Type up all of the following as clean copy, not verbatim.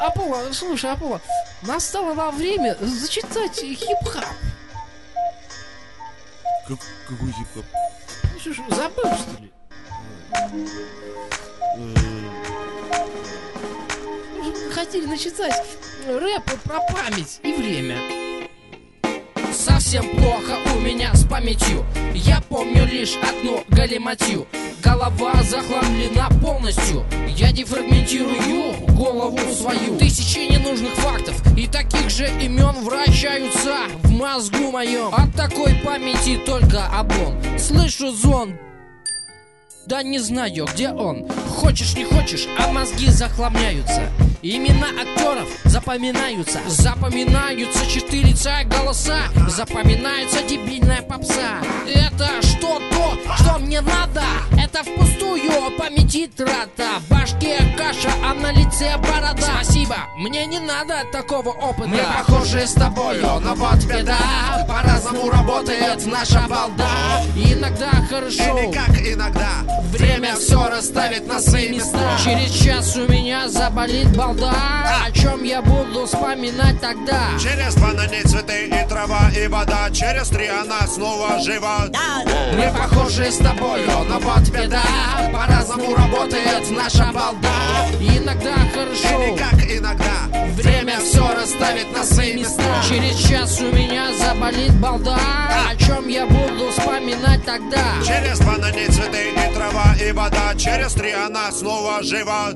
Апова, слушай, Апова, настало нам время зачитать хип-хап. Какой хип-хап? Ну что ж, забыл, что ли? Хотели начитать рэп про память и время. Совсем плохо у меня с памятью. Я помню лишь одну галиматью. Голова захламлена полностью. Я дефрагментирую голову свою. Тысячи ненужных фактов и таких же имен вращаются в мозгу моем. От такой памяти только облом. Слышу звон, да не знаю, где он. Хочешь не хочешь, а мозги захламляются. Имена актеров запоминаются. Запоминаются четыреца голоса. Запоминается дебильная попса. Это что то, что мне надо. Это впустую памяти трата. В башке каша, а на лице борода. Спасибо, мне не надо такого опыта. Мы похожи с тобою, но вот беда. По-разному работает наша балда. Иногда хорошо, или как иногда. время все расставит на свои места. Через час у меня заболит балда. О чем я буду вспоминать тогда? Через 2 на ней цветы и трава и вода. Через 3 она снова жива. Мы похожи с тобою, но вот беда. По-разному работает наша балда. Иногда хорошо, или как иногда. время все расставит на свои места. Через час у меня заболит балда. О чем я буду вспоминать тогда? Через 2 на ней цветы и трава и вода. Через 3 она снова жива.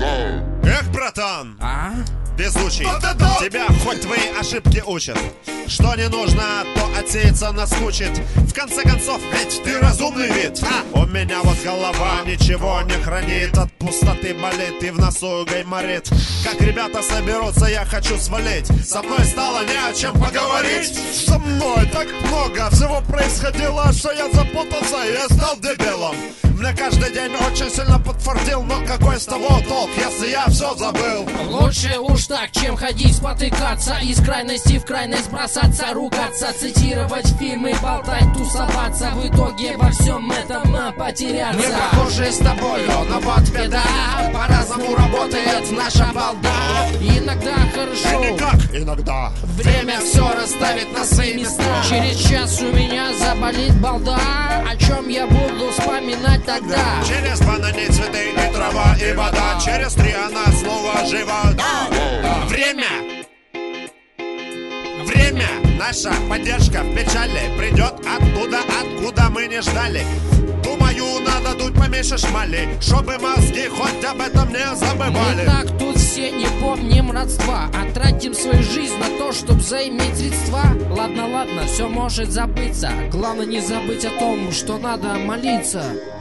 Эх, братан, везучий, тебя хоть твои ошибки учат. Что не нужно, то отсеяться наскучит. В конце концов, ведь ты разумный вид. У меня вот голова ничего не хранит. От пустоты болит и в носу гайморит. Как ребята соберутся, я хочу свалить. Со мной стало не о чем поговорить. Со мной так много всего происходило, что я запутался и я стал дебилом. Мне каждый день очень сильно подфартил, но какой с того толк, если я все забыл? Лучше уж так, чем ходить спотыкаться, из крайности в крайность бросаться, ругаться, цитировать фильмы, болтать, тусоваться, в итоге во всем этом потеряться. Мы похожи с тобою, но вот беда. По-разному работает наша балда. Иногда хорошо, или как иногда. время все расставит на свои места. Через час у меня заболит балда. О чем я буду вспоминать тогда? Через 2 на ней цветы и трава и вода. Через 3 она снова жива. Время, наша поддержка в печали придет оттуда, откуда мы не ждали. Думаю, надо дуть поменьше шмали, чтобы мозги хоть об этом не забывали. Мы так тут все не помним родства, а тратим свою жизнь на то, чтобы заиметь средства. Ладно, все может забыться. Главное не забыть о том, что надо молиться.